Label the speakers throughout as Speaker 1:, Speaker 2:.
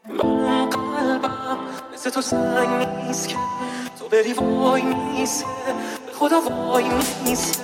Speaker 1: من قلبم مثل تو سنگ نیست که تو بری وای میسه، به خدا وای میسه.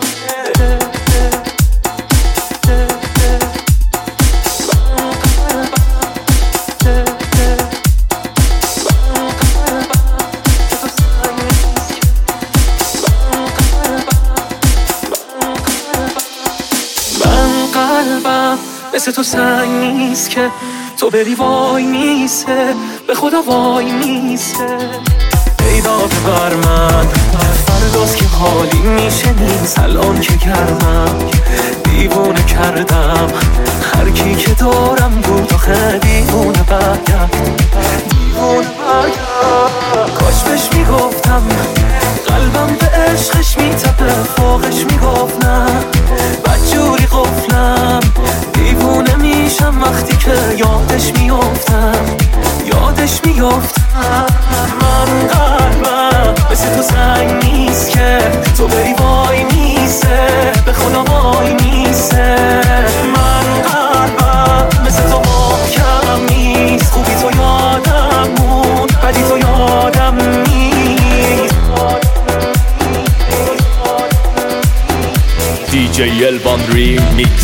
Speaker 1: مثل تو سنگ نیست که تو بری وای میسه، به خدا وای میسه. پیدا ببر من فرداست که حالی میشه نیست، الان که گرمم دیوونه کردم هر کی که دارم بود آخه دیوونه برگرد، دیوونه برگرد. کاش بهش میگفتم قلبم به عشقش میتپه، فوقش میگفت نه بدجوری قفلم، دیوونه میشم وقتی که یادش میافتم، یادش میافتم. من قلبم مثل تو سنگ نیست که تو بری وای میسه، به خدا وای میسه. من قلبم مثل تو محکم نیست، خوبی تو یادم موند بدی تو یادم نیست.
Speaker 2: DJ Elvan Remix.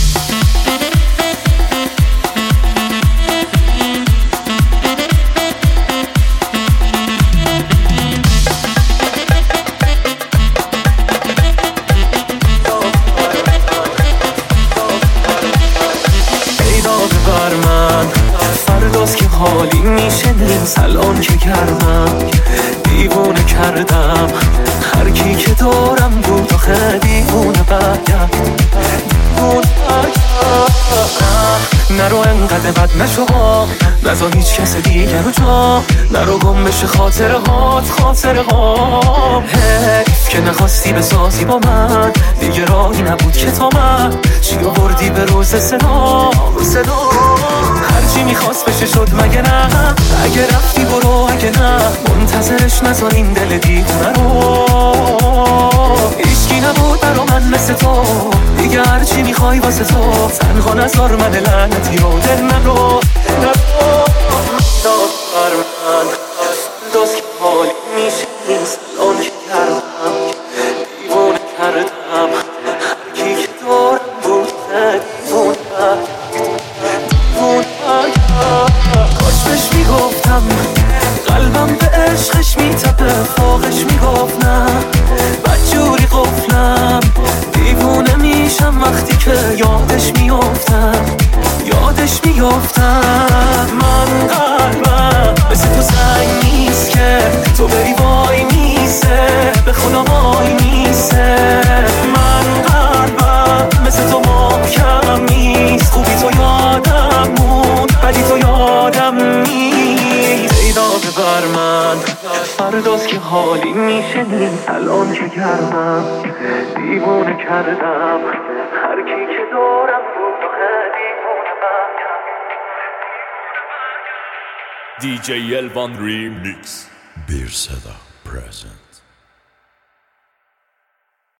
Speaker 1: فرداست که حالی میشه نیست، الان که گرمم دیوونه کردم هر کی که دارم بود آخه دیوونه برگرد، دیوونه برگرد. نرو انقدر بد نشو، نذار هیچ کس دیگه رو جا، نرو گم بشه خاطره هات. حیف که نخواستی بسازی با من، دیگه راهی نبود که تا من چی آوردی به روز صدا. هرچی میخواست بشه شد مگه نه، اگه رفتی برو اگه نه منتظرش نذار این دل دیوونه رو. هیچکی نبود برا من مثل تو، دیگه هرچی میخوای واسه تو، تنها نذار من لعنتی رو دل نرو. بر من فرداست که حالی میشه نیست، الان که گرمم دیوونه کردم هر کی که دارم بود دیوونه برگرد. کاش بهش میگفتم قلبم به عشقش میتپه، فوقش میگفت نه بدجوری قفلم، دیوونه میشم وقتی که یادش میافتم، یادش میافتم. من قلبم مثل تو سنگ نیست که تو بری وای میسه، به خدا وای میسه. من قلبم مثل تو محکم نیست، خوبی تو یادم موند بدی تو یادم نیست. پیدا ببر من فرداست که حالی میشه نیست، الان که گرمم دیوونه کردم هر کی که دارم بود آخه دیوونه برگرد.
Speaker 2: DJ Elvan Remix.
Speaker 3: Bir Seda present.